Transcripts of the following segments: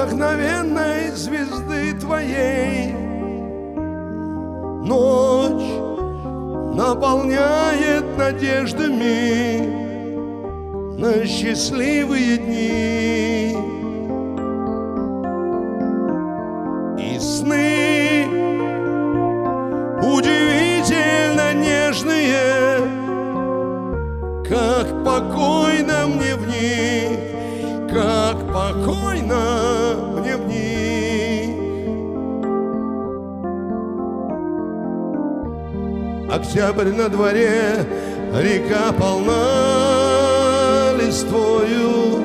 вдохновенной звезды твоей. Ночь наполняет надеждами на счастливые дни. И сны удивительно нежные, как покойно мне в них, как покойно мне в них. Октябрь на дворе, река полна листвою.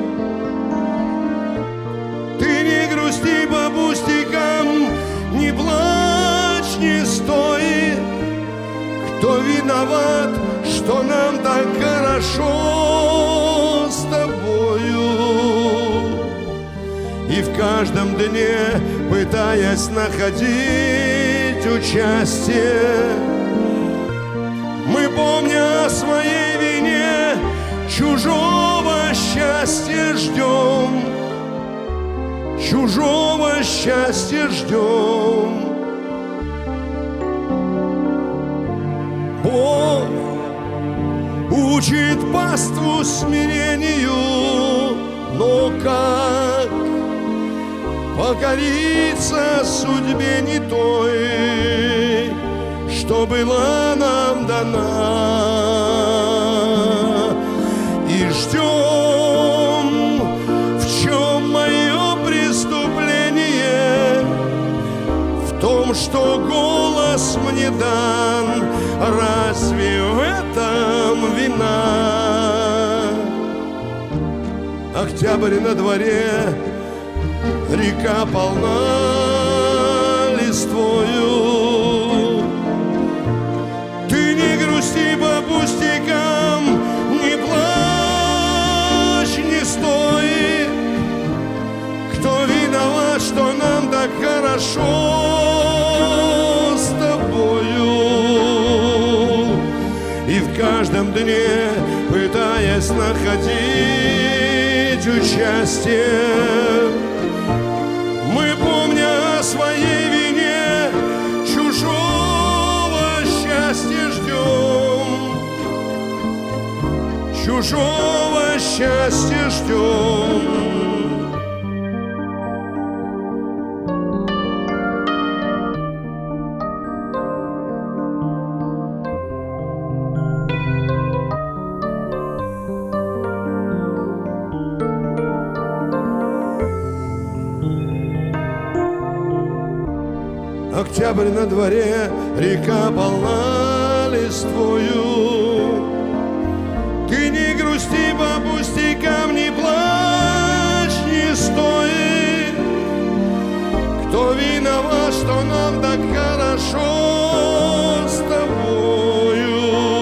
Ты не грусти по пустякам, не плачь, не стой. Кто виноват, что нам так хорошо с тобою? И в каждом дне, пытаясь находить участие, мы, помня о своей вине, чужого счастья ждем, чужого счастья ждем. Бог учит паству смирению, но как покориться судьбе не той, что была нам дана, и ждем, в чем мое преступление, в том, что голос мне дан, разве в этом вина? Октябрь на дворе, река полна листвою. Ты не грусти по пустякам, не плачь, не стой. Кто виноват, что нам так хорошо с тобою? И в каждом дне, пытаясь находить участие, мы, помня о своей вине, чужого счастья ждем, чужого счастья ждем. Октябрь на дворе, река полна листвою. Ты не грусти по пустякам, не плачь, не стой. Кто виноват, что нам так хорошо с тобою?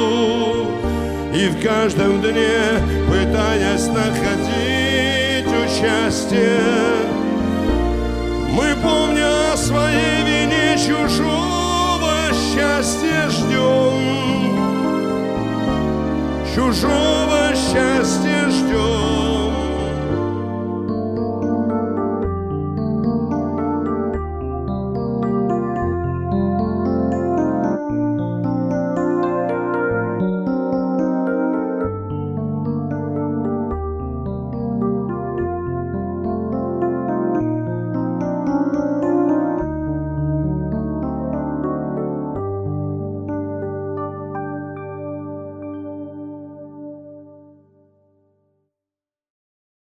И в каждом дне, пытаясь находить участие, мы, помня о своей вине, чужого счастья ждем, чужого счастья